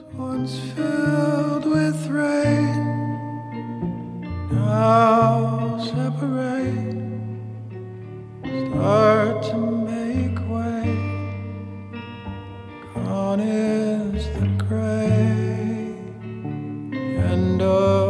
once filled with rain, now separate, start to make way. Gone is the gray, and